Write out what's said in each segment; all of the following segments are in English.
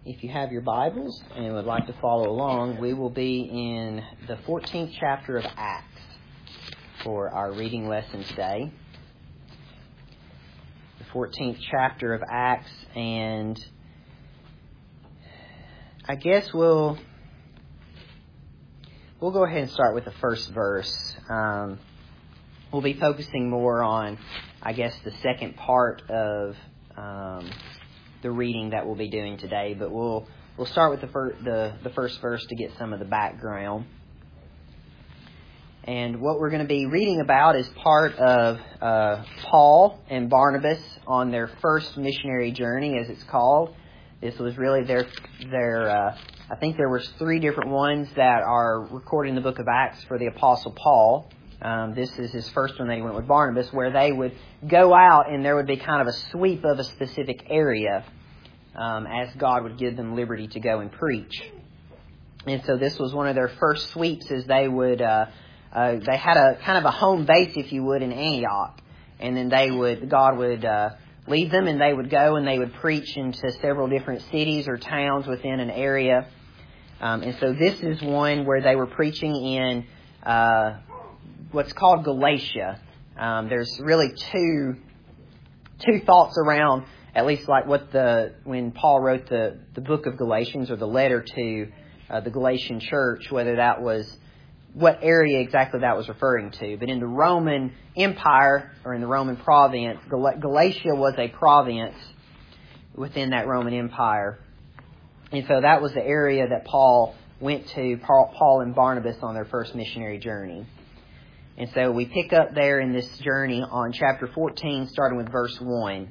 If you have your Bibles and would like to follow along, we will be in the 14th chapter of Acts for our reading lesson today. The 14th chapter of Acts, and I guess we'll go ahead and start with the first verse. We'll be focusing more on, I guess, the second part of the reading that we'll be doing today, but we'll start with the first verse to get some of the background. And what we're going to be reading about is part of Paul and Barnabas on their first missionary journey, as it's called. This was really their I think there were 3 different ones that are recorded in the book of Acts for the Apostle Paul. This is his first one that he went with Barnabas, where they would go out and there would be kind of a sweep of a specific area as God would give them liberty to go and preach. And so this was one of their first sweeps, as they would they had a kind of a home base, if you would, in Antioch, and then God would lead them, and they would go and they would preach into several different cities or towns within an area. And so this is one where they were preaching in what's called Galatia. There's really two thoughts around, at least like when Paul wrote the book of Galatians, or the letter to the Galatian church, whether that was what area exactly that was referring to. But in the Roman Empire, or in the Roman province, Galatia was a province within that Roman Empire. And so that was the area that Paul went to, Paul and Barnabas, on their first missionary journey. And so we pick up there in this journey on chapter 14, starting with verse 1.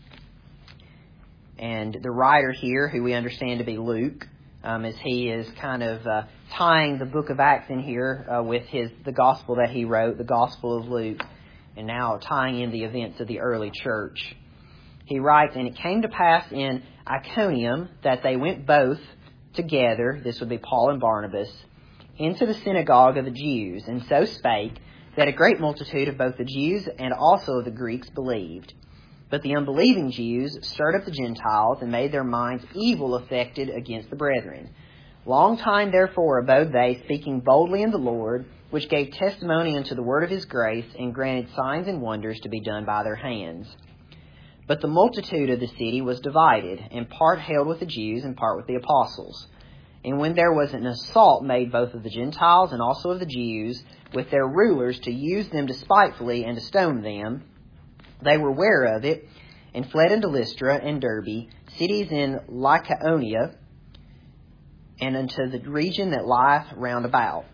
And the writer here, who we understand to be Luke, as he is kind of tying the book of Acts in here with the gospel that he wrote, the Gospel of Luke, and now tying in the events of the early church. He writes, "And it came to pass in Iconium that they went both together," this would be Paul and Barnabas, "into the synagogue of the Jews, and so spake, that a great multitude of both the Jews and also of the Greeks believed. But the unbelieving Jews stirred up the Gentiles, and made their minds evil affected against the brethren. Long time therefore abode they, speaking boldly in the Lord, which gave testimony unto the word of his grace, and granted signs and wonders to be done by their hands. But the multitude of the city was divided, and part held with the Jews, and part with the apostles. And when there was an assault made both of the Gentiles and also of the Jews, with their rulers, to use them despitefully and to stone them, they were ware of it, and fled into Lystra and Derbe, cities in Lycaonia, and unto the region that lieth round about."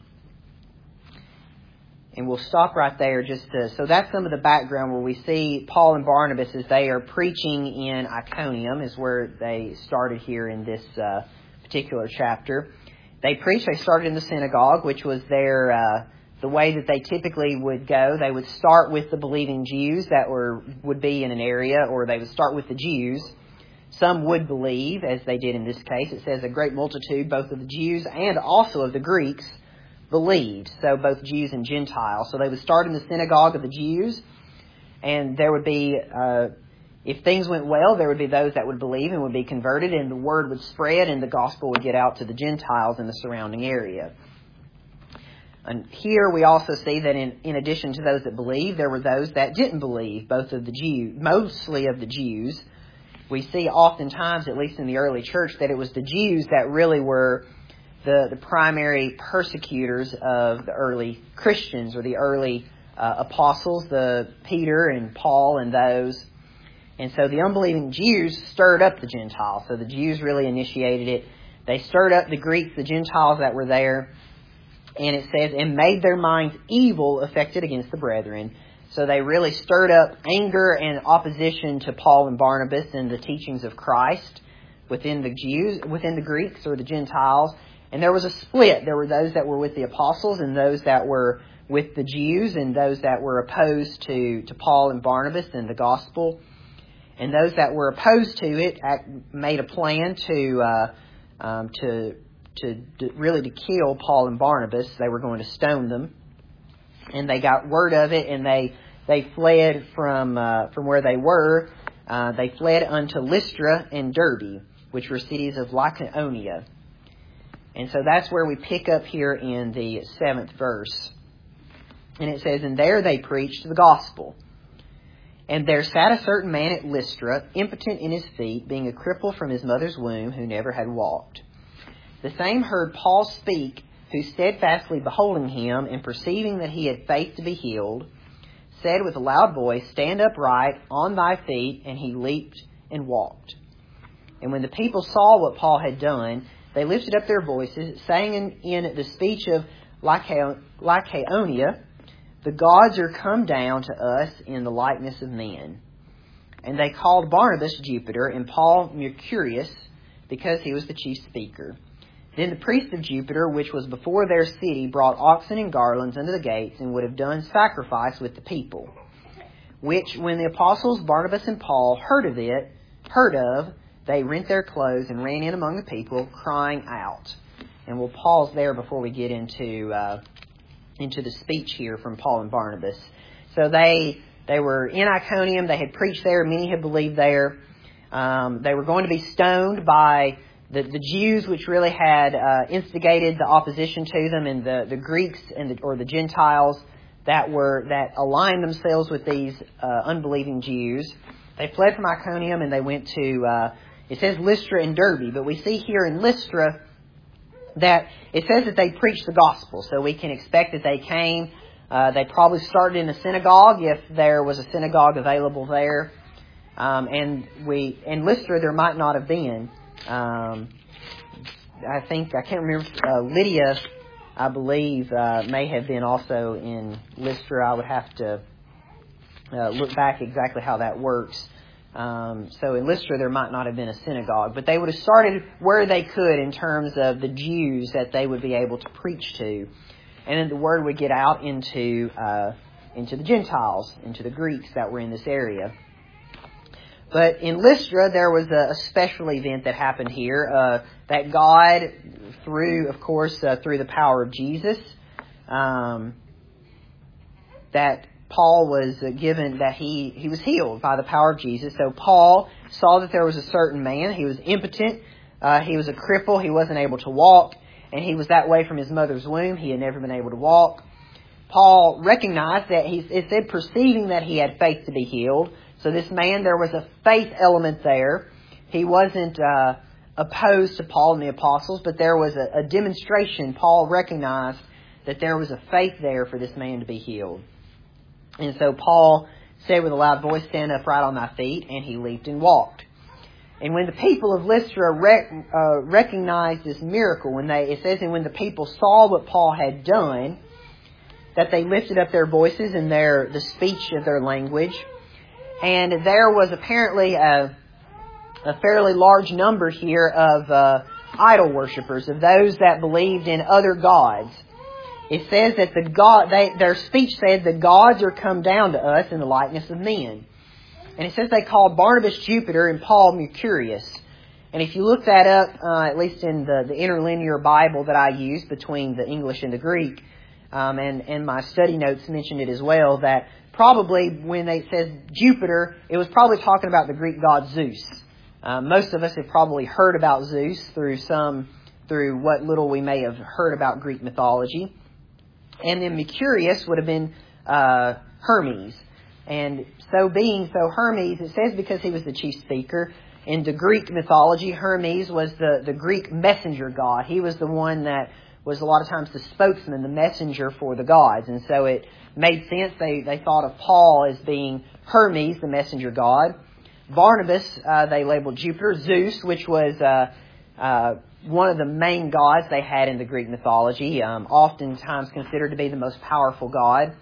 And we'll stop right there so that's some of the background where we see Paul and Barnabas as they are preaching in Iconium, is where they started here in this particular chapter. They started in the synagogue, which was the way that they typically would go. They would start with the believing Jews that would be in an area, or they would start with the Jews. Some would believe, as they did in this case. It says a great multitude, both of the Jews and also of the Greeks, believed. So both Jews and Gentiles. So they would start in the synagogue of the Jews, and there would be, if things went well, there would be those that would believe and would be converted, and the word would spread, and the gospel would get out to the Gentiles in the surrounding area. And here we also see that in addition to those that believed, there were those that didn't believe, mostly of the Jews. We see oftentimes, at least in the early church, that it was the Jews that really were the primary persecutors of the early Christians, or the early apostles, the Peter and Paul and those. And so the unbelieving Jews stirred up the Gentiles. So the Jews really initiated it. They stirred up the Greeks, the Gentiles that were there. And it says, "and made their minds evil affected against the brethren." So they really stirred up anger and opposition to Paul and Barnabas and the teachings of Christ within the Jews, within the Greeks or the Gentiles. And there was a split. There were those that were with the apostles, and those that were with the Jews, and those that were opposed to Paul and Barnabas and the gospel. And those that were opposed to it made a plan to kill Paul and Barnabas. They were going to stone them, and they got word of it, and they fled from where they were they fled unto Lystra and Derbe, which were cities of Lycaonia. And so that's where we pick up here in the 7th verse. And it says, And there they preached the gospel. And there sat a certain man at Lystra, impotent in his feet, being a cripple from his mother's womb, who never had walked. The same heard Paul speak, who steadfastly beholding him, and perceiving that he had faith to be healed, said with a loud voice, Stand upright on thy feet. And he leaped and walked. And when the people saw what Paul had done, they lifted up their voices, saying in the speech of Lycaonia, The gods are come down to us in the likeness of men. And they called Barnabas Jupiter, and Paul Mercurius, because he was the chief speaker. Then the priest of Jupiter, which was before their city, brought oxen and garlands unto the gates, and would have done sacrifice with the people. Which, when the apostles Barnabas and Paul heard of, they rent their clothes and ran in among the people, crying out. And we'll pause there before we get into the speech here from Paul and Barnabas. So they were in Iconium. They had preached there. Many had believed there. They were going to be stoned by the Jews, which really had instigated the opposition to them, and the Greeks or the Gentiles that aligned themselves with these unbelieving Jews. They fled from Iconium and they went to it says Lystra and Derbe, but we see here in Lystra that it says that they preached the gospel. So we can expect that they came. They probably started in a synagogue if there was a synagogue available there. And in Lystra there might not have been. I can't remember, Lydia, I believe, may have been also in Lystra. I would have to look back exactly how that works. So in Lystra there might not have been a synagogue, but they would have started where they could in terms of the Jews that they would be able to preach to. And then the word would get out into the Gentiles, into the Greeks that were in this area. But in Lystra, there was a special event that happened here, that God, through the power of Jesus, that Paul was given, that he was healed by the power of Jesus. So Paul saw that there was a certain man. He was impotent. He was a cripple. He wasn't able to walk. And he was that way from his mother's womb. He had never been able to walk. Paul recognized that it said perceiving that he had faith to be healed. So this man, there was a faith element there. He wasn't opposed to Paul and the apostles, but there was a demonstration. Paul recognized that there was a faith there for this man to be healed. And so Paul said with a loud voice, Stand upright on thy feet, and he leaped and walked. And when the people of Lystra recognized this miracle, it says, and when the people saw what Paul had done, that they lifted up their voices in the speech of their language. And there was apparently a fairly large number here of idol worshippers, of those that believed in other gods. It says that their speech said, The gods are come down to us in the likeness of men. And it says they called Barnabas Jupiter and Paul Mercurius. And if you look that up, at least in the interlinear Bible that I use between the English and the Greek, and my study notes mentioned it as well, that probably when it says Jupiter, it was probably talking about the Greek god Zeus. Most of us have probably heard about Zeus through what little we may have heard about Greek mythology. And then Mercurius would have been Hermes. And so Hermes, it says because he was the chief speaker, in the Greek mythology, Hermes was the Greek messenger god. He was the one that was a lot of times the spokesman, the messenger for the gods. And so it made sense. They thought of Paul as being Hermes, the messenger god. Barnabas, they labeled Jupiter. Zeus, which was one of the main gods they had in the Greek mythology, oftentimes considered to be the most powerful god.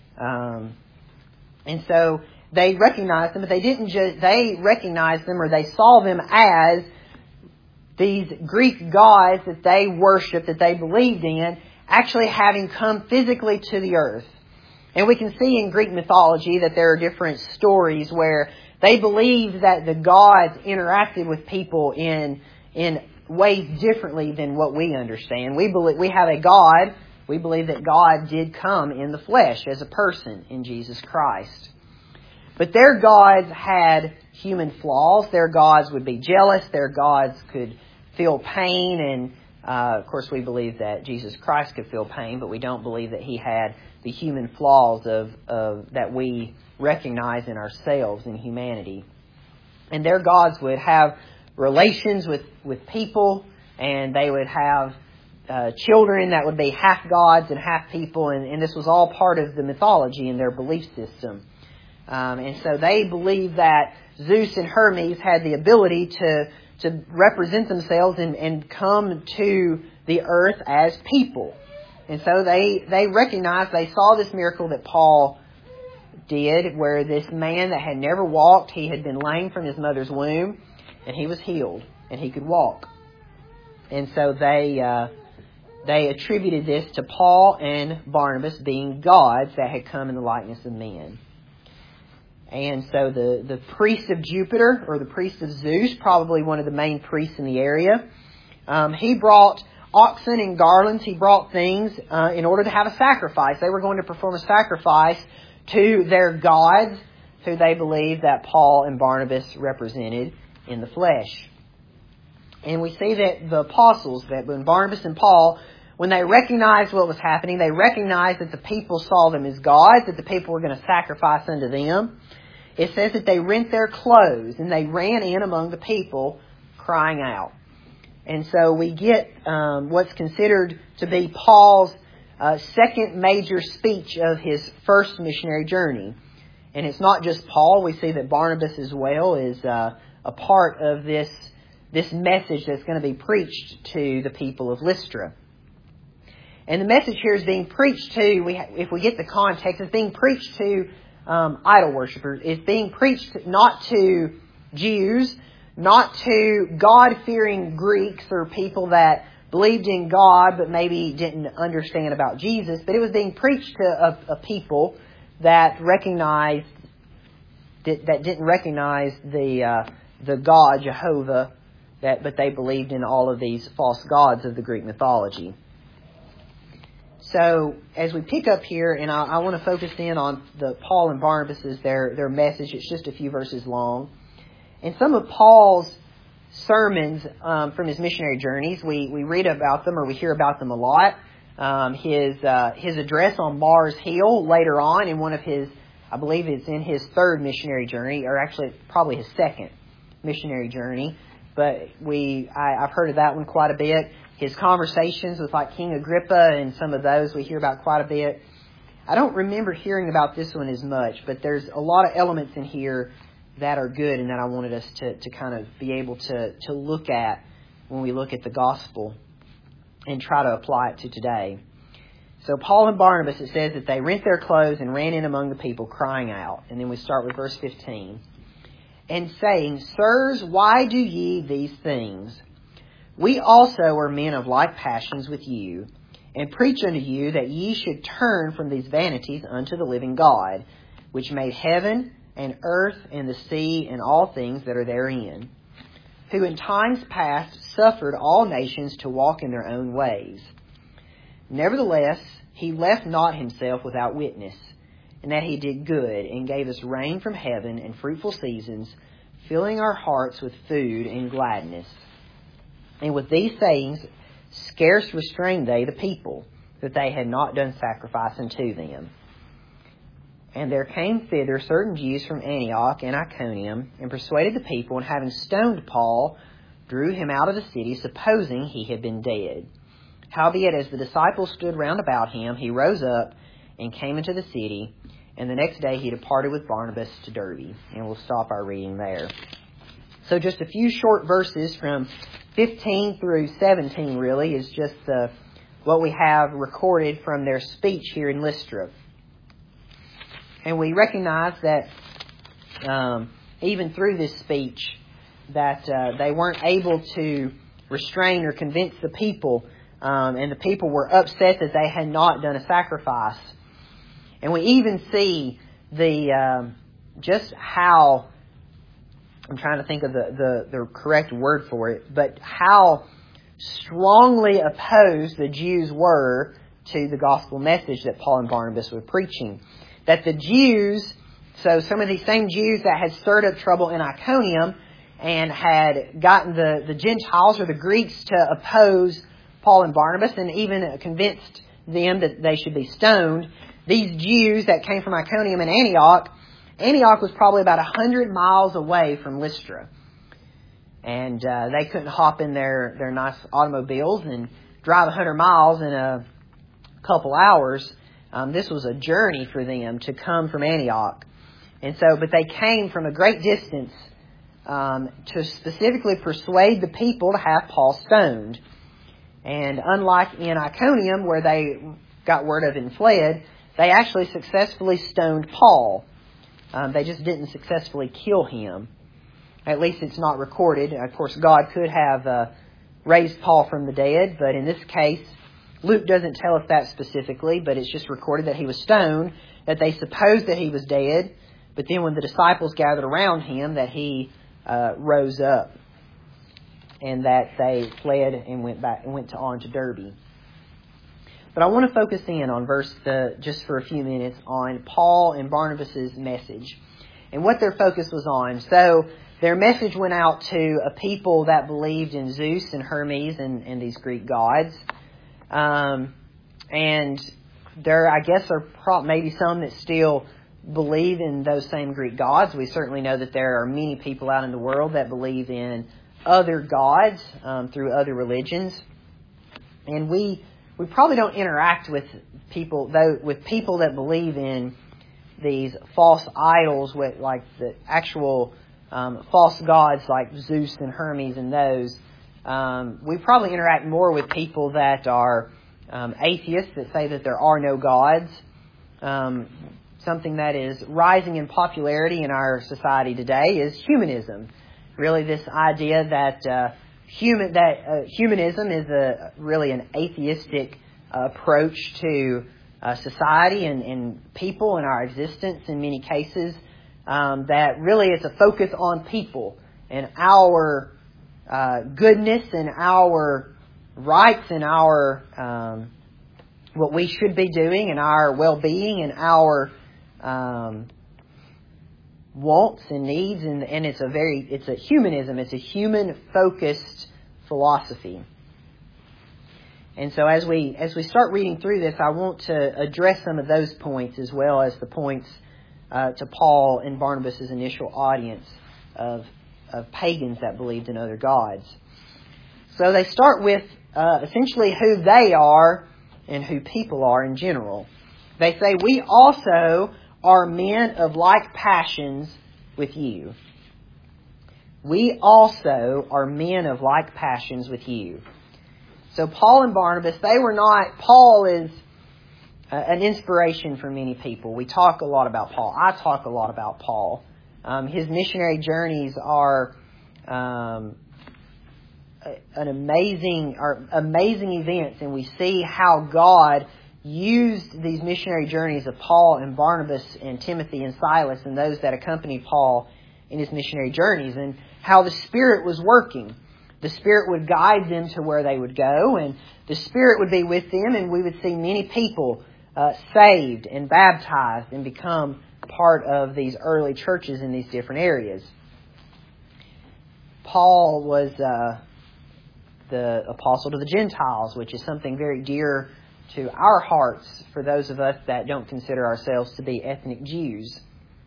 And so they recognized them, but they recognized them, or they saw them as these Greek gods that they worshipped, that they believed in, actually having come physically to the earth. And we can see in Greek mythology that there are different stories where they believed that the gods interacted with people in ways differently than what we understand. We have a God. We believe that God did come in the flesh as a person in Jesus Christ. But their gods had human flaws. Their gods would be jealous. Their gods could feel pain. And, of course, we believe that Jesus Christ could feel pain, but we don't believe that He had the human flaws that we recognize in ourselves in humanity. And their gods would have relations with people, and they would have children that would be half gods and half people, and this was all part of the mythology in their belief system. And so they believed that Zeus and Hermes had the ability to represent themselves and come to the earth as people. And so they recognized, they saw this miracle that Paul did, where this man that had never walked, he had been lame from his mother's womb, and he was healed, and he could walk. And so they attributed this to Paul and Barnabas being gods that had come in the likeness of men. And so the priest of Jupiter, or the priest of Zeus, probably one of the main priests in the area, he brought oxen and garlands. He brought things in order to have a sacrifice. They were going to perform a sacrifice to their gods, who they believed that Paul and Barnabas represented in the flesh. And we see that the apostles, that when Barnabas and Paul, when they recognized what was happening, they recognized that the people saw them as gods, that the people were going to sacrifice unto them. It says that they rent their clothes and they ran in among the people crying out. And so we get what's considered to be Paul's second major speech of his first missionary journey. And it's not just Paul. We see that Barnabas as well is a part of this message that's going to be preached to the people of Lystra. And the message here is being preached to, if we get the context, it's being preached to idol worshippers. It's being preached not to Jews, not to God-fearing Greeks or people that believed in God but maybe didn't understand about Jesus, but it was being preached to a people that recognized that didn't recognize the God Jehovah, but they believed in all of these false gods of the Greek mythology. So as we pick up here, and I want to focus in on the Paul and Barnabas' their message. It's just a few verses long. And some of Paul's sermons from his missionary journeys, we read about them or we hear about them a lot. His address on Mars Hill later on in one of his, I believe it's in his third missionary journey, or actually probably his second missionary journey. But I've heard of that one quite a bit. His conversations with like King Agrippa and some of those we hear about quite a bit. I don't remember hearing about this one as much, but there's a lot of elements in here that are good and that I wanted us to kind of be able to look at when we look at the gospel and try to apply it to today. So Paul and Barnabas, it says that they rent their clothes and ran in among the people crying out. And then we start with verse 15. And saying, Sirs, why do ye these things? We also are men of like passions with you, and preach unto you that ye should turn from these vanities unto the living God, which made heaven and earth and the sea and all things that are therein, who in times past suffered all nations to walk in their own ways. Nevertheless, He left not Himself without witness, and that He did good, and gave us rain from heaven and fruitful seasons, filling our hearts with food and gladness. And with these sayings scarce restrained they the people, that they had not done sacrifice unto them. And there came thither certain Jews from Antioch and Iconium, and persuaded the people, and having stoned Paul, drew him out of the city, supposing he had been dead. Howbeit, as the disciples stood round about him, he rose up and came into the city, and the next day he departed with Barnabas to Derbe. And we'll stop our reading there. So just a few short verses from 15 through 17 really is just what we have recorded from their speech here in Lystra. And we recognize that even through this speech that they weren't able to restrain or convince the people, and the people were upset that they had not done a sacrifice. And we even see just how, I'm trying to think of the correct word for it, but how strongly opposed the Jews were to the gospel message that Paul and Barnabas were preaching. That the Jews So some of these same Jews that had stirred up trouble in Iconium and had gotten the Gentiles or the Greeks to oppose Paul and Barnabas and even convinced them that they should be stoned, these Jews that came from Iconium and Antioch was probably about 100 miles away from Lystra. And they couldn't hop in their nice automobiles and drive 100 miles in a couple hours. This was a journey for them to come from Antioch. And so, but they came from a great distance to specifically persuade the people to have Paul stoned. And unlike in Iconium, where they got word of and fled, they actually successfully stoned Paul. They just didn't successfully kill him. At least it's not recorded. Of course, God could have raised Paul from the dead, but in this case, Luke doesn't tell us that specifically, but it's just recorded that he was stoned, that they supposed that he was dead, but then when the disciples gathered around him, that he rose up, and that they fled and went on to Derbe. But I want to focus in on just for a few minutes on Paul and Barnabas' message and what their focus was on. So their message went out to a people that believed in Zeus and Hermes and these Greek gods. And there, I guess, are maybe some that still believe in those same Greek gods. We certainly know that there are many people out in the world that believe in other gods through other religions. And we probably don't interact with people that believe in these false idols, with like the actual false gods like Zeus and Hermes and those. We probably interact more with people that are atheists, that say that there are no gods. Something that is rising in popularity in our society today is humanism. Really, this idea that humanism is really an atheistic approach to society and people and our existence in many cases. That really is a focus on people and our goodness and our rights and our what we should be doing and our well-being and our wants and needs, and it's a humanism. It's a human-focused philosophy. And so as we start reading through this, I want to address some of those points as well as the points to Paul and Barnabas' initial audience of pagans that believed in other gods. So they start with essentially who they are and who people are in general. They say, "We also are men of like passions with you." We also are men of like passions with you. So Paul and Barnabas, Paul is an inspiration for many people. We talk a lot about Paul. I talk a lot about Paul. His missionary journeys are amazing events, and we see how God used these missionary journeys of Paul and Barnabas and Timothy and Silas and those that accompanied Paul in his missionary journeys, and how the Spirit was working. The Spirit would guide them to where they would go, and the Spirit would be with them, and we would see many people saved and baptized and become part of these early churches in these different areas. Paul was the apostle to the Gentiles, which is something very dear to our hearts for those of us that don't consider ourselves to be ethnic Jews.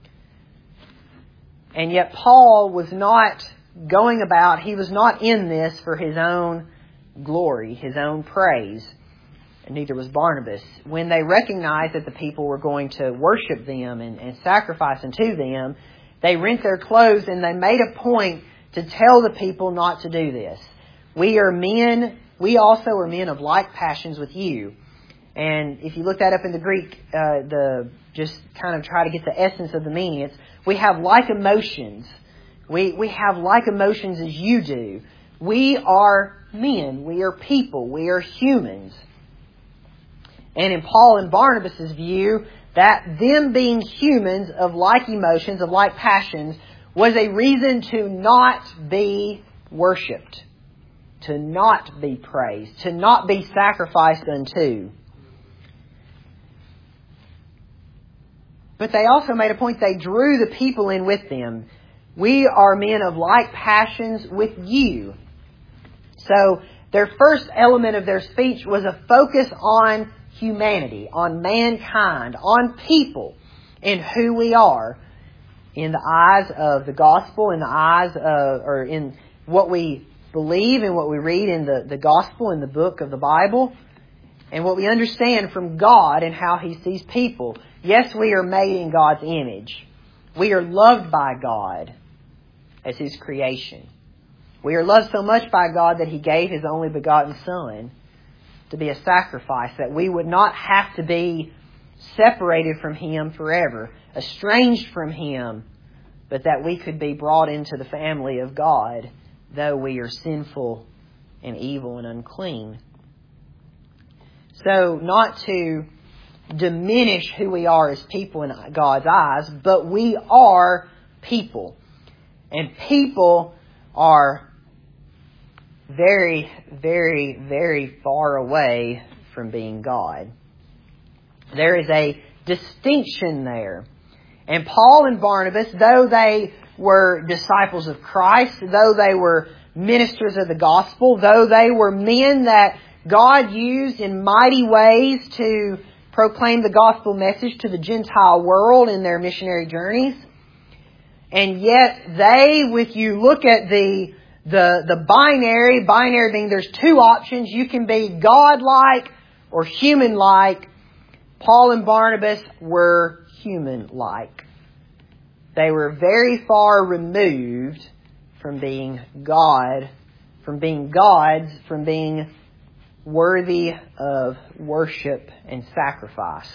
And yet Paul was not he was not in this for his own glory, his own praise. And neither was Barnabas. When they recognized that the people were going to worship them and sacrifice unto them, they rent their clothes and they made a point to tell the people not to do this. We also are men of like passions with you. And if you look that up in the Greek, just kind of try to get the essence of the meaning, it's we have like emotions. We have like emotions as you do. We are men. We are people. We are humans. And in Paul and Barnabas' view, that them being humans of like emotions, of like passions, was a reason to not be worshipped, to not be praised, to not be sacrificed unto. but they also made a point they drew the people in with them. We are men of like passions with you. So their first element of their speech was a focus on humanity, on mankind, on people, and who we are in the eyes of the gospel, in the eyes of, or in what we believe and what we read in the gospel, in the book of the Bible, and what we understand from God and how He sees people. Yes, we are made in God's image. We are loved by God as His creation. We are loved so much by God that He gave His only begotten Son to be a sacrifice, that we would not have to be separated from Him forever, estranged from Him, but that we could be brought into the family of God, though we are sinful and evil and unclean. So, not to diminish who we are as people in God's eyes, but we are people. And people are very, very, very far away from being God. There is a distinction there. And Paul and Barnabas, though they were disciples of Christ, though they were ministers of the gospel, though they were men that God used in mighty ways to proclaim the gospel message to the Gentile world in their missionary journeys, and yet they, if you look at the binary being there's two options. You can be God-like or human-like. Paul and Barnabas were human-like. They were very far removed from being God, from being gods, from being worthy of worship and sacrifice,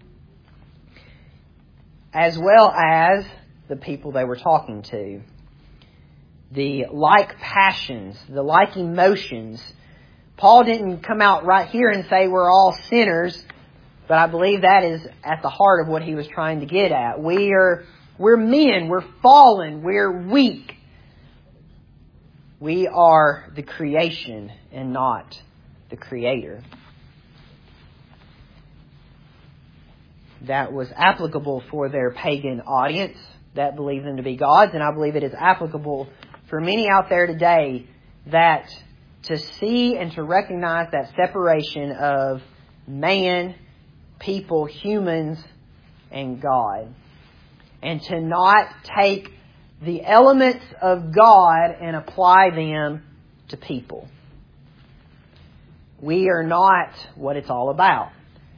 as well as the people they were talking to. The like passions, the like emotions. Paul didn't come out right here and say we're all sinners, but I believe that is at the heart of what he was trying to get at. We're men, we're fallen, we're weak. We are the creation and not the Creator. That was applicable for their pagan audience that believed them to be gods, and I believe it is applicable for many out there today, that to see and to recognize that separation of man, people, humans, and God. And to not take the elements of God and apply them to people. We are not what it's all about.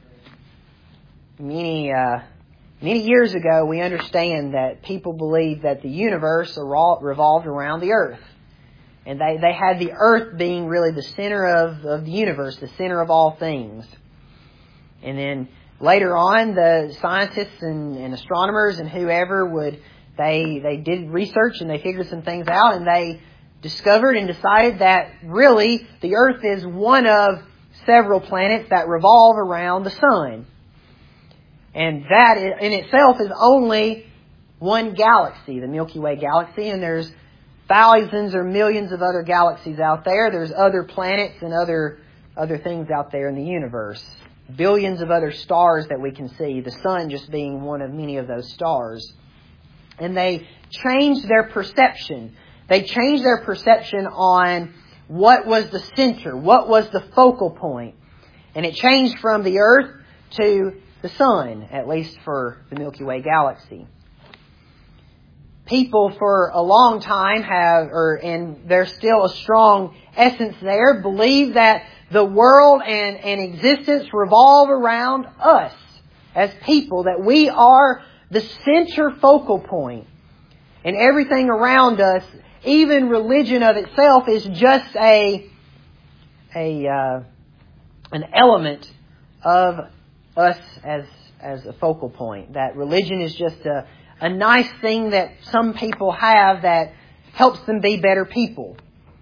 Many years ago, we understand that people believed that the universe revolved around the earth. And they had the earth being really the center of the universe, the center of all things. And then later on, the scientists and astronomers and whoever they did research and they figured some things out, and they discovered and decided that really the earth is one of several planets that revolve around the sun. And that in itself is only one galaxy, the Milky Way galaxy, and there's thousands or millions of other galaxies out there. There's other planets and other things out there in the universe. Billions of other stars that we can see, the sun just being one of many of those stars. And they changed their perception. They changed their perception on what was the center, what was the focal point. And it changed from the earth to the sun, at least for the Milky Way galaxy. People for a long time and there's still a strong essence there, believe that the world and existence revolve around us as people, that we are the center focal point. And everything around us, even religion of itself, is just an element of us as a focal point. That religion is just a nice thing that some people have that helps them be better people.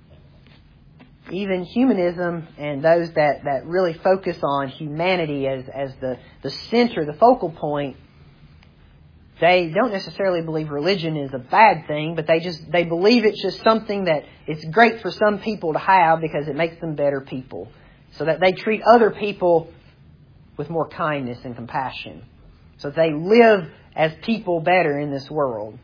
Even humanism and those that really focus on humanity as the center, the focal point, they don't necessarily believe religion is a bad thing, but they believe it's just something that it's great for some people to have because it makes them better people. So that they treat other people with more kindness and compassion. so they live as people better in this world.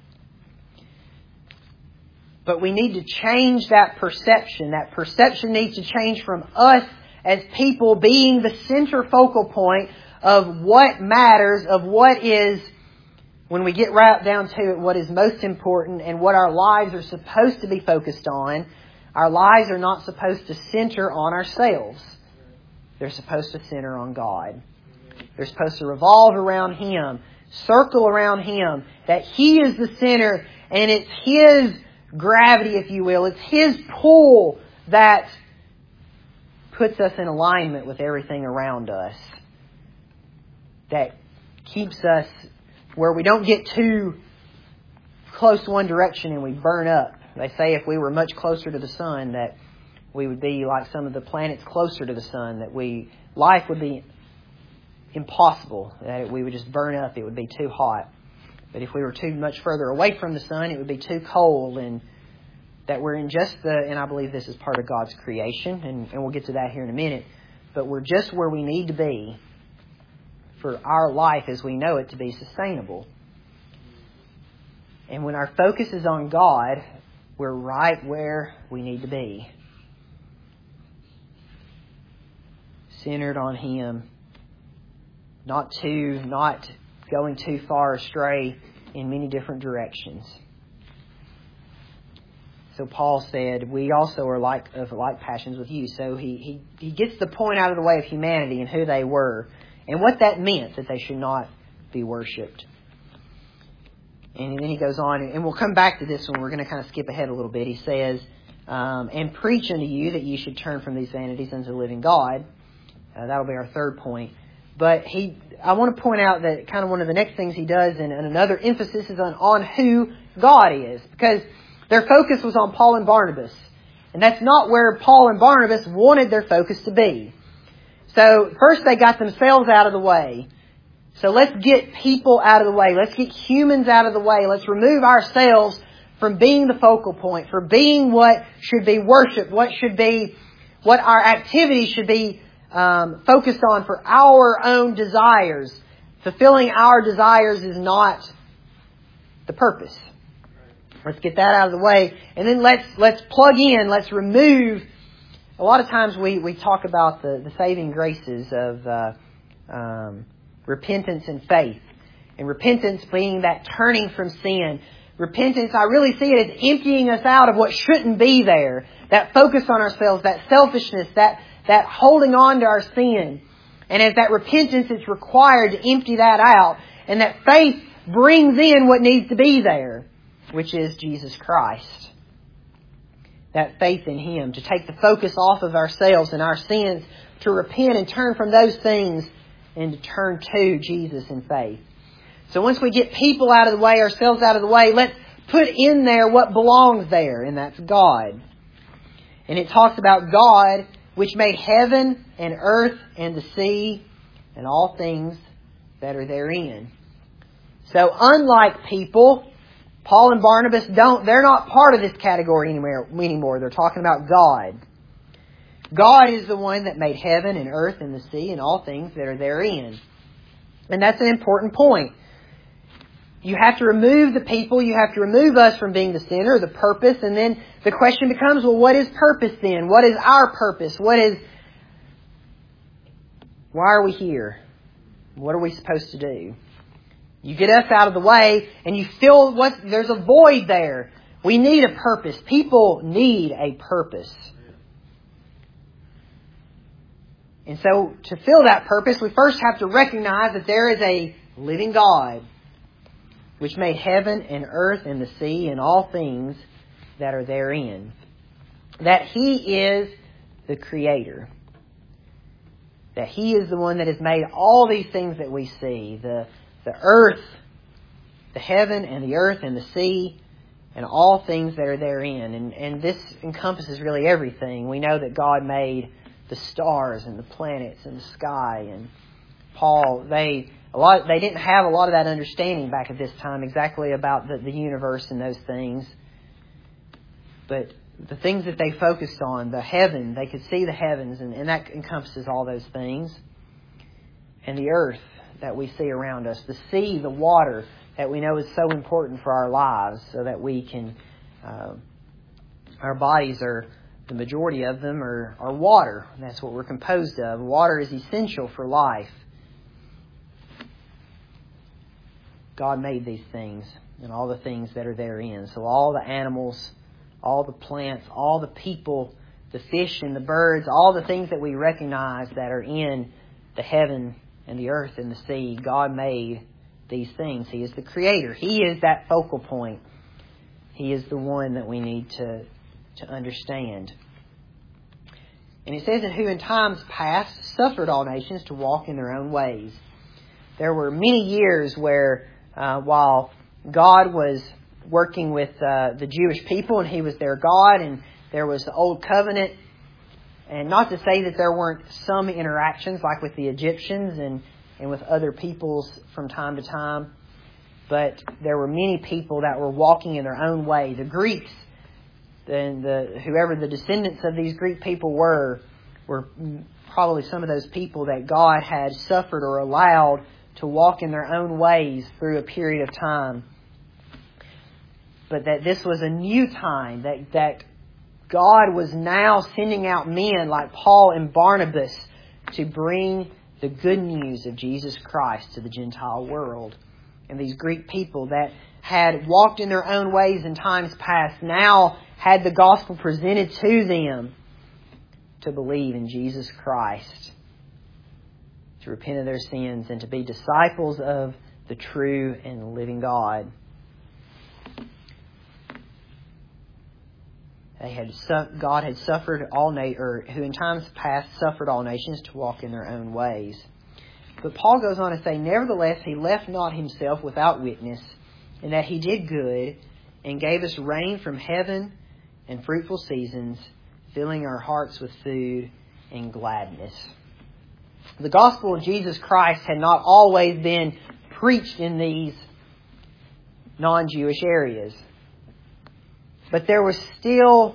But we need to change that perception. That perception needs to change from us as people being the center focal point of what matters, of what is, when we get right down to it, what is most important and what our lives are supposed to be focused on. Our lives are not supposed to center on ourselves. They're supposed to center on God. They're supposed to revolve around Him, circle around Him, that He is the center, and it's His gravity, if you will. It's His pull that puts us in alignment with everything around us. That keeps us where we don't get too close one direction and we burn up. They say if we were much closer to the sun, that we would be like some of the planets closer to the sun, that life would be impossible, that we would just burn up, it would be too hot. But if we were too much further away from the sun, it would be too cold, and that we're in just and I believe this is part of God's creation, and we'll get to that here in a minute, but we're just where we need to be for our life as we know it to be sustainable. And when our focus is on God, we're right where we need to be. Centered on Him. Not going too far astray in many different directions. So Paul said, we also are of like passions with you. So he gets the point out of the way of humanity and who they were and what that meant, that they should not be worshipped. And then he goes on, and we'll come back to this one. We're going to kind of skip ahead a little bit. He says, and preach unto you that you should turn from these vanities unto the living God. That'll be our third point. But I want to point out that kind of one of the next things he does, and another emphasis is on who God is. Because their focus was on Paul and Barnabas. And that's not where Paul and Barnabas wanted their focus to be. So first they got themselves out of the way. So let's get people out of the way. Let's get humans out of the way. Let's remove ourselves from being the focal point, for being what should be worshipped, what our activities should be focused on for our own desires. Fulfilling our desires is not the purpose. Let's get that out of the way. And then let's plug in, let's remove. A lot of times we talk about the saving graces of repentance and faith. And repentance being that turning from sin. Repentance, I really see it as emptying us out of what shouldn't be there. That focus on ourselves, that selfishness, that holding on to our sin. And as that repentance, it's required to empty that out. And that faith brings in what needs to be there, which is Jesus Christ. That faith in Him, to take the focus off of ourselves and our sins, to repent and turn from those things and to turn to Jesus in faith. So once we get people out of the way, ourselves out of the way, let's put in there what belongs there, and that's God. And it talks about God, which made heaven and earth and the sea and all things that are therein. So unlike people, Paul and Barnabas they're not part of this category anymore. They're talking about God. God is the one that made heaven and earth and the sea and all things that are therein. And that's an important point. You have to remove the people, you have to remove us from being the center, the purpose, and then the question becomes, well, what is purpose then? What is our purpose? Why are we here? What are we supposed to do? You get us out of the way and you feel there's a void there. We need a purpose. People need a purpose. And so to fill that purpose, we first have to recognize that there is a living God, which made heaven and earth and the sea and all things that are therein. That He is the Creator. That He is the one that has made all these things that we see. The earth, the heaven and the earth and the sea and all things that are therein. And this encompasses really everything. We know that God made the stars and the planets and the sky. And Paul, they didn't have a lot of that understanding back at this time exactly about the universe and those things. But the things that they focused on, the heaven, they could see the heavens, and that encompasses all those things. And the earth, that we see around us, the sea, the water that we know is so important for our lives, so that we can, our bodies are, the majority of them are water. That's what we're composed of. Water is essential for life. God made these things and all the things that are therein. So all the animals, all the plants, all the people, the fish and the birds, all the things that we recognize that are in the heaven and the earth and the sea, God made these things. He is the Creator. He is that focal point. He is the one that we need to understand. And it says, "And who in times past suffered all nations to walk in their own ways." There were many years where while God was working with the Jewish people and He was their God, and there was the Old Covenant, and not to say that there weren't some interactions like with the Egyptians and with other peoples from time to time, but there were many people that were walking in their own way. The Greeks, whoever the descendants of these Greek people were probably some of those people that God had suffered or allowed to walk in their own ways through a period of time. But that this was a new time, that God was now sending out men like Paul and Barnabas to bring the good news of Jesus Christ to the Gentile world. And these Greek people that had walked in their own ways in times past now had the gospel presented to them to believe in Jesus Christ, to repent of their sins, and to be disciples of the true and living God. God had suffered who in times past suffered all nations to walk in their own ways. But Paul goes on to say, "Nevertheless, He left not Himself without witness, in that He did good, and gave us rain from heaven and fruitful seasons, filling our hearts with food and gladness." The gospel of Jesus Christ had not always been preached in these non-Jewish areas. But there was still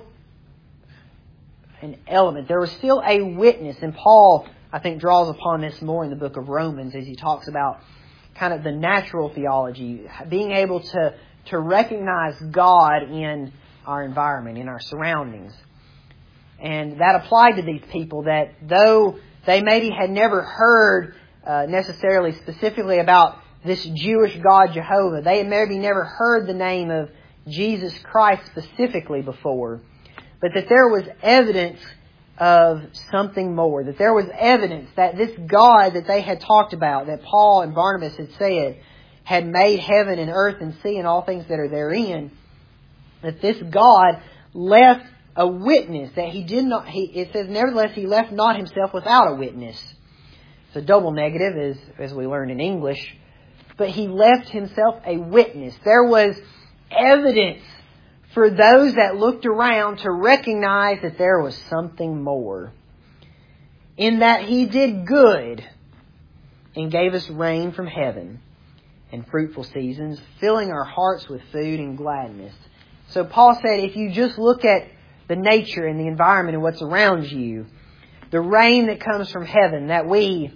an element. There was still a witness. And Paul, I think, draws upon this more in the book of Romans as he talks about kind of the natural theology, being able to recognize God in our environment, in our surroundings. And that applied to these people, that though they maybe had never heard necessarily specifically about this Jewish God Jehovah, they had maybe never heard the name of Jesus Christ specifically before, but that there was evidence of something more, that there was evidence that this God that they had talked about, that Paul and Barnabas had said, had made heaven and earth and sea and all things that are therein, that this God left a witness, that He did not, it says, "Nevertheless, He left not Himself without a witness." It's a double negative, as we learned in English. But He left Himself a witness. There was evidence for those that looked around to recognize that there was something more. In that He did good and gave us rain from heaven and fruitful seasons, filling our hearts with food and gladness. So Paul said, if you just look at the nature and the environment and what's around you, the rain that comes from heaven that we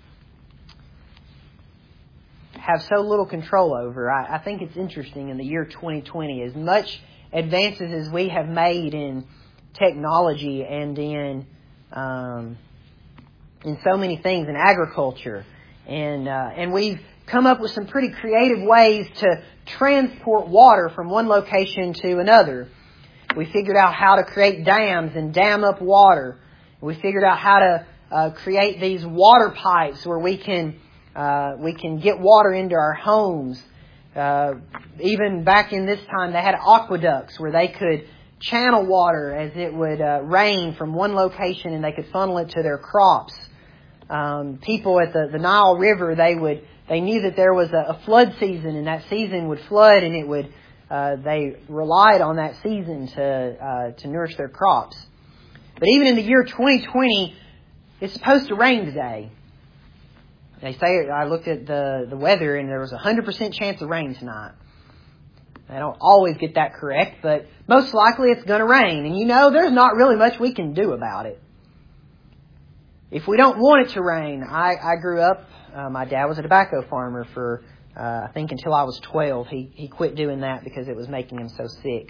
have so little control over. I think it's interesting in the year 2020, as much advances as we have made in technology and in so many things, in agriculture, and we've come up with some pretty creative ways to transport water from one location to another. We figured out how to create dams and dam up water. We figured out how to create these water pipes where we can get water into our homes. Even back in this time, they had aqueducts where they could channel water as it would rain from one location, and they could funnel it to their crops. People at the Nile River, they knew that there was a flood season, and that season would flood, and it would. They relied on that season to nourish their crops. But even in the year 2020, it's supposed to rain today. They say, I looked at the weather, and there was a 100% chance of rain tonight. I don't always get that correct, but most likely it's going to rain. And there's not really much we can do about it. if we don't want it to rain, I grew up, my dad was a tobacco farmer for, I think until I was 12. He quit doing that because it was making him so sick.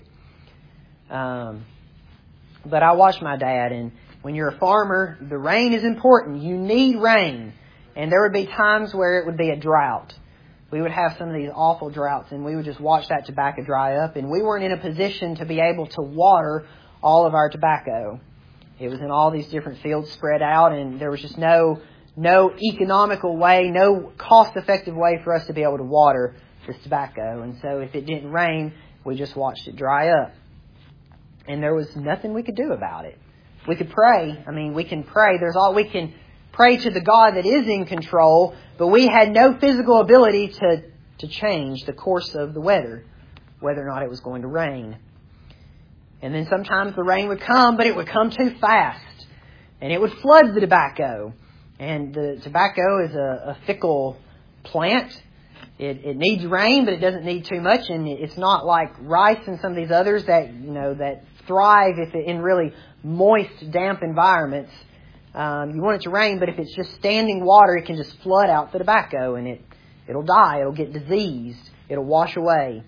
But I watched my dad, and when you're a farmer, the rain is important. You need rain. And there would be times where it would be a drought. We would have some of these awful droughts, and we would just watch that tobacco dry up, and we weren't in a position to be able to water all of our tobacco. It was in all these different fields spread out, and there was just no economical way, no cost-effective way for us to be able to water this tobacco. And so if it didn't rain, we just watched it dry up. And there was nothing we could do about it. We could pray. I mean, we can pray. We can pray to the God that is in control, but we had no physical ability to change the course of the weather, whether or not it was going to rain. And then sometimes the rain would come, but it would come too fast, and it would flood the tobacco. And the tobacco is a fickle plant. It needs rain, but it doesn't need too much, and it's not like rice and some of these others that thrive in really moist, damp environments. You want it to rain, but if it's just standing water, it can just flood out the tobacco, and it'll die. It'll get diseased. It'll wash away.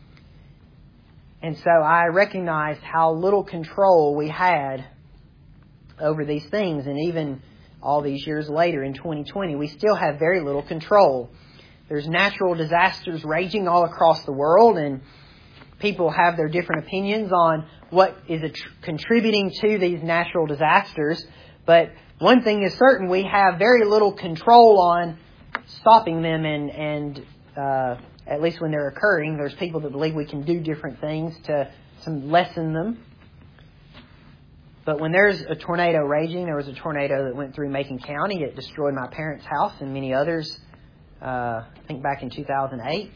And so I recognized how little control we had over these things, and even all these years later in 2020, we still have very little control. There's natural disasters raging all across the world, and people have their different opinions on what is contributing to these natural disasters. But one thing is certain, we have very little control on stopping them, and at least when they're occurring, there's people that believe we can do different things to lessen them. But when there's a tornado raging, there was a tornado that went through Macon County. It destroyed my parents' house and many others, I think back in 2008.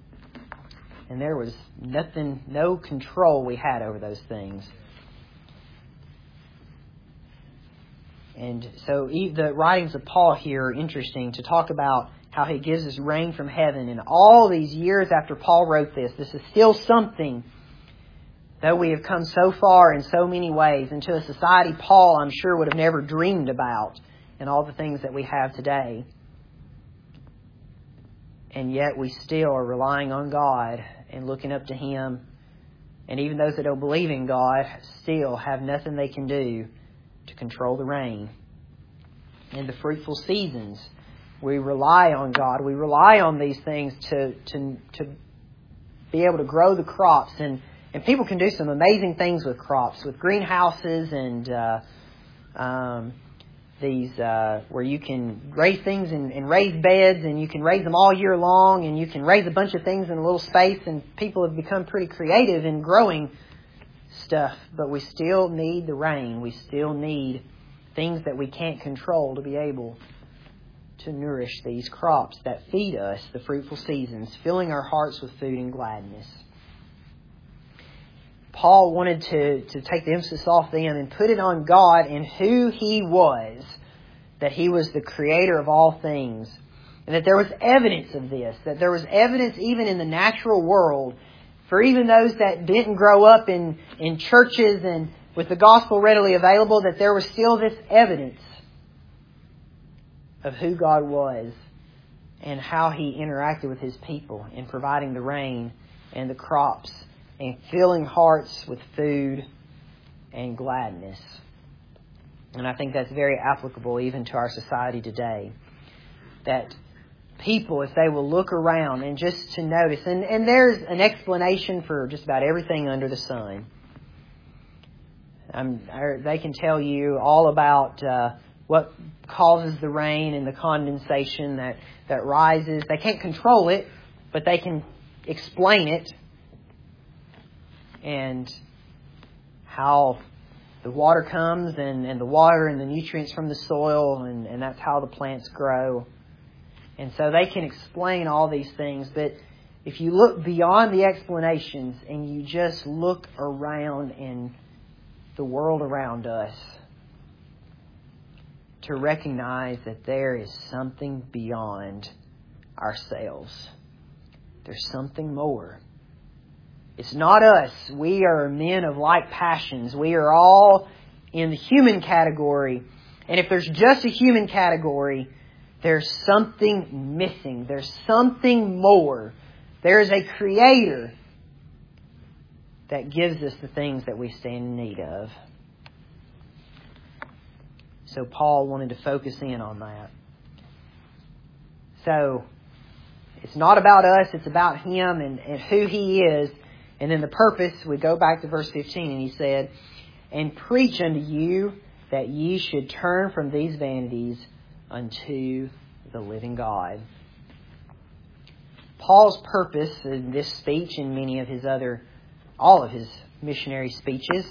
And there was no control we had over those things. And so the writings of Paul here are interesting to talk about how he gives us rain from heaven. And all these years after Paul wrote this is still something, though we have come so far in so many ways into a society Paul, I'm sure, would have never dreamed about, and all the things that we have today. And yet we still are relying on God and looking up to Him. And even those that don't believe in God still have nothing they can do to control the rain. In the fruitful seasons, we rely on God. We rely on these things to be able to grow the crops. And people can do some amazing things with crops, with greenhouses and these where you can raise things in raised beds, and you can raise them all year long, and you can raise a bunch of things in a little space, and people have become pretty creative in growing stuff. But we still need the rain. We still need things that we can't control to be able to nourish these crops that feed us the fruitful seasons, filling our hearts with food and gladness. Paul wanted to take the emphasis off them and put it on God and who He was, that He was the creator of all things, and that there was evidence of this, that there was evidence even in the natural world, for even those that didn't grow up in churches and with the gospel readily available, that there was still this evidence of who God was and how He interacted with His people in providing the rain and the crops and filling hearts with food and gladness. And I think that's very applicable even to our society today. That people, if they will look around and just to notice, and there's an explanation for just about everything under the sun. They can tell you all about what causes the rain and the condensation that rises. They can't control it, but they can explain it. And how the water comes and the water and the nutrients from the soil, and that's how the plants grow. And so they can explain all these things. But if you look beyond the explanations and you just look around in the world around us, to recognize that there is something beyond ourselves. There's something more. It's not us. We are men of like passions. We are all in the human category, And if there's just a human category, there's something missing. There's something more. There's a Creator that gives us the things that we stand in need of. So Paul wanted to focus in on that. So it's not about us, it's about Him and who He is. And then the purpose, we go back to verse 15, and he said, "And preach unto you that ye should turn from these vanities unto the living God." Paul's purpose in this speech and many of his all of his missionary speeches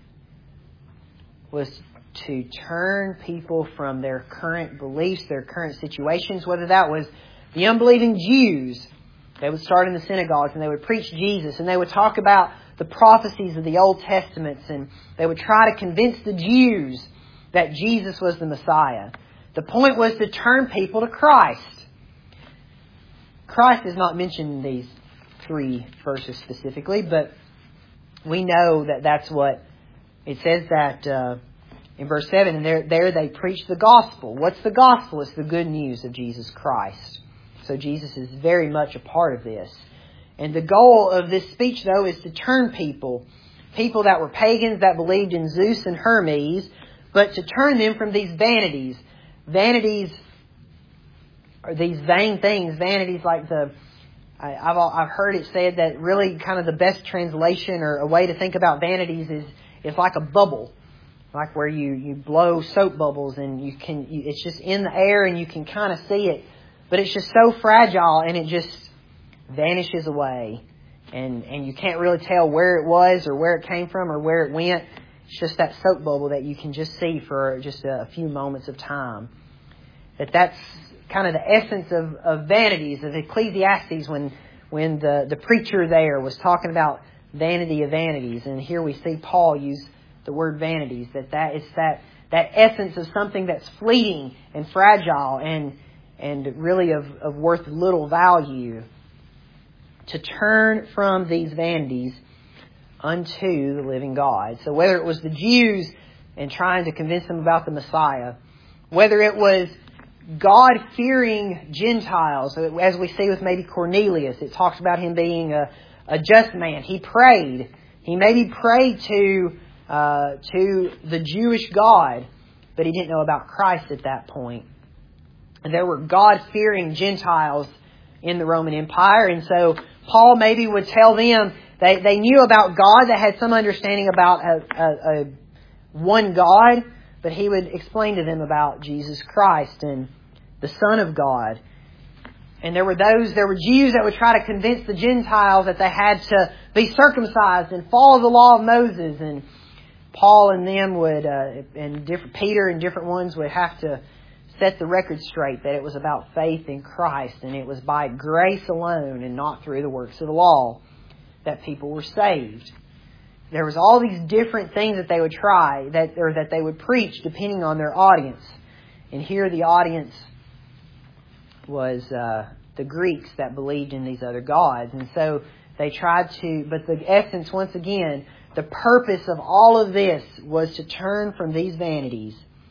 was to turn people from their current beliefs, their current situations, whether that was the unbelieving Jews. They would start in the synagogues and they would preach Jesus, and they would talk about the prophecies of the Old Testaments, and they would try to convince the Jews that Jesus was the Messiah. The point was to turn people to Christ. Christ is not mentioned in these 3 verses specifically, but we know that that's what it says that in verse 7, and there they preach the gospel. What's the gospel? It's the good news of Jesus Christ. So Jesus is very much a part of this. And the goal of this speech, though, is to turn people that were pagans, that believed in Zeus and Hermes, but to turn them from these vanities. Vanities are these vain things. Vanities like I've heard it said that really kind of the best translation or a way to think about vanities is like a bubble. Like where you blow soap bubbles and it's just in the air and you can kind of see it. But it's just so fragile and it just vanishes away. And you can't really tell where it was or where it came from or where it went. It's just that soap bubble that you can just see for just a few moments of time. That's kind of the essence of vanities, of Ecclesiastes when the preacher there was talking about vanity of vanities. And here we see Paul use the word vanities, that is that essence of something that's fleeting and fragile and really of worth little value. To turn from these vanities unto the living God. So whether it was the Jews and trying to convince them about the Messiah, whether it was God-fearing Gentiles, as we see with maybe Cornelius, it talks about him being a just man. He prayed. He maybe prayed to the Jewish God, but he didn't know about Christ at that point. And there were God-fearing Gentiles in the Roman Empire, and so Paul maybe would tell them they knew about God, they had some understanding about a one God, but he would explain to them about Jesus Christ and the Son of God. And there were Jews that would try to convince the Gentiles that they had to be circumcised and follow the law of Moses. And Paul and them Peter and different ones would have to set the record straight that it was about faith in Christ and it was by grace alone and not through the works of the law that people were saved. There was all these different things that they would try, that they would preach depending on their audience. And here the audience was the Greeks that believed in these other gods. And so they tried to, but the essence, once again, the purpose of all of this was to turn from these vanities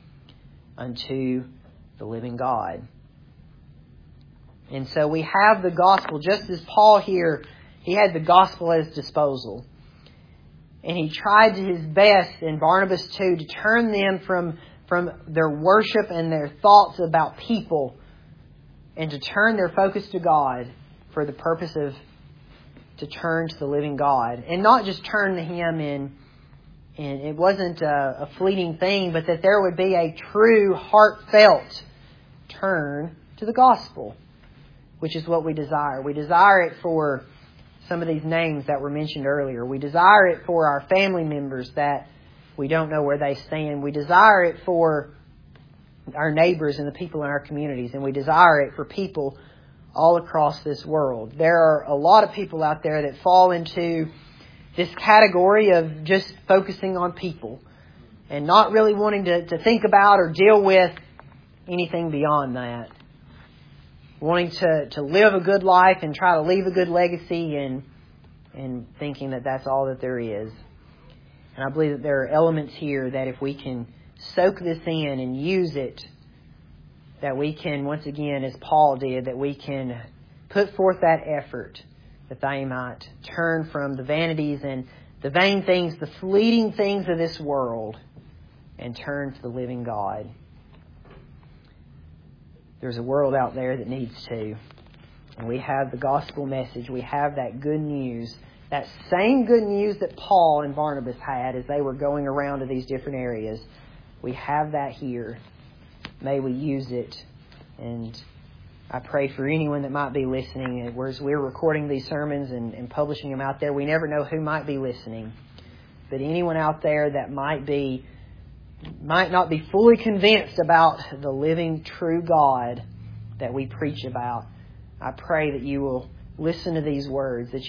unto the living God. And so we have the gospel, just as Paul here, he had the gospel at his disposal. And he tried his best, and Barnabas too, to turn them from their worship and their thoughts about people and to turn their focus to God for the purpose of to turn to the living God. And not just turn to Him and it wasn't a fleeting thing, but that there would be a true, heartfelt turn to the gospel, which is what we desire. We desire it for some of these names that were mentioned earlier. We desire it for our family members that we don't know where they stand. We desire it for our neighbors and the people in our communities. And we desire it for people all across this world. There are a lot of people out there that fall into this category of just focusing on people and not really wanting to think about or deal with anything beyond that. Wanting to live a good life and try to leave a good legacy and thinking that that's all that there is. And I believe that there are elements here that if we can soak this in and use it, that we can, once again, as Paul did, that we can put forth that effort that they might turn from the vanities and the vain things, the fleeting things of this world, and turn to the living God. There's a world out there that needs to. And we have the gospel message. We have that good news. That same good news that Paul and Barnabas had as they were going around to these different areas. We have that here. May we use it. And I pray for anyone that might be listening. As we're recording these sermons and publishing them out there, we never know who might be listening. But anyone out there that might not be fully convinced about the living, true God that we preach about, I pray that you will listen to these words, that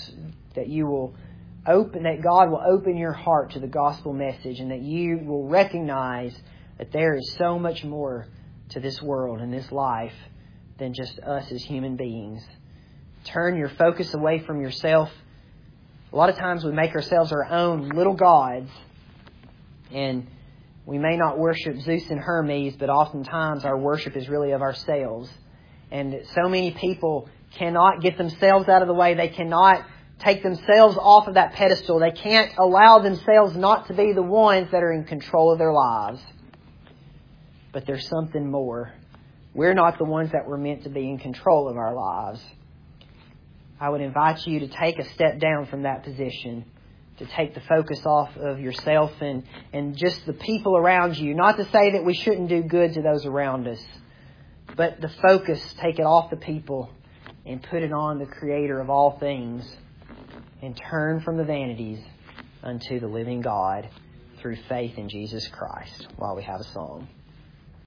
God will open your heart to the gospel message, and that you will recognize that there is so much more to this world and this life than just us as human beings. Turn your focus away from yourself. A lot of times we make ourselves our own little gods, and we may not worship Zeus and Hermes, but oftentimes our worship is really of ourselves. And so many people cannot get themselves out of the way. They cannot take themselves off of that pedestal. They can't allow themselves not to be the ones that are in control of their lives. But there's something more. We're not the ones that were meant to be in control of our lives. I would invite you to take a step down from that position, to take the focus off of yourself and just the people around you. Not to say that we shouldn't do good to those around us, but the focus, take it off the people and put it on the Creator of all things, and turn from the vanities unto the living God through faith in Jesus Christ, while we have a song.